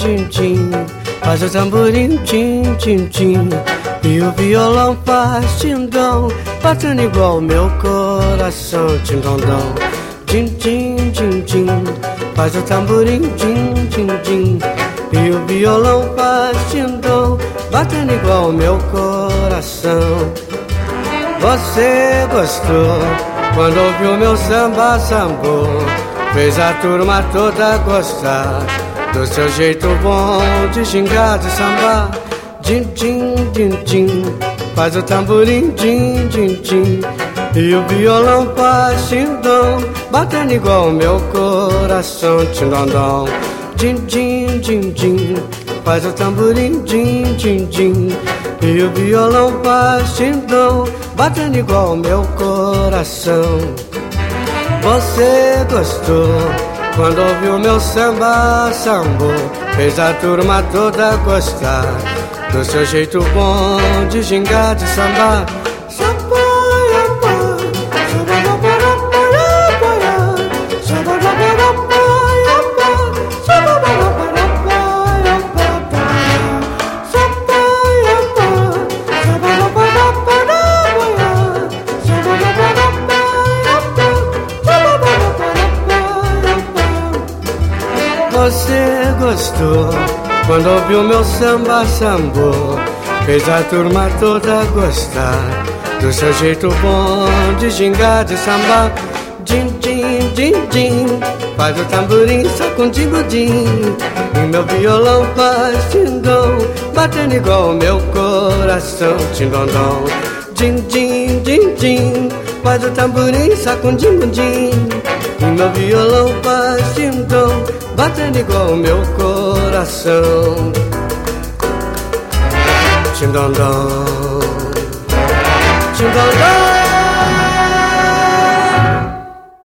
din, din. Faz o tamborim, din, din, din. E o violão faz tim-dom, batendo igual meu coração, tim-dom-dom. Din, din, din, din. Faz o tamborim, din, din, din. E o violão faz tim-dom, batendo igual meu coração. Você gostou quando ouviu meu samba sambô, fez a turma toda gostar do seu jeito bom de gingar, de sambar. Din, din, din, din. Faz o tamborim, din, din, din. E o violão faz tim-dom, batendo igual meu coração, tim-dom-dom. Din, din, din, din. Faz o tamborim, din, din, din. E o violão faz tim-dom, batendo igual meu coração. Você gostou quando ouviu meu samba sambô, fez a turma toda gostar do seu jeito bom de gingar, de sambar. Você gostou quando ouviu meu samba sambô, fez a turma toda gostar do seu jeito bom de gingar, de sambar. Din, din, din, din. Faz o tamborim, sacundim-gundim. E meu violão faz tim-dom, batendo igual meu coração, tim-dom-dom. Din, din, din, din. Faz o tamborim, sacundim-gundim. E meu violão faz tim-dom, batendo igual meu coração, tim-dom-dom.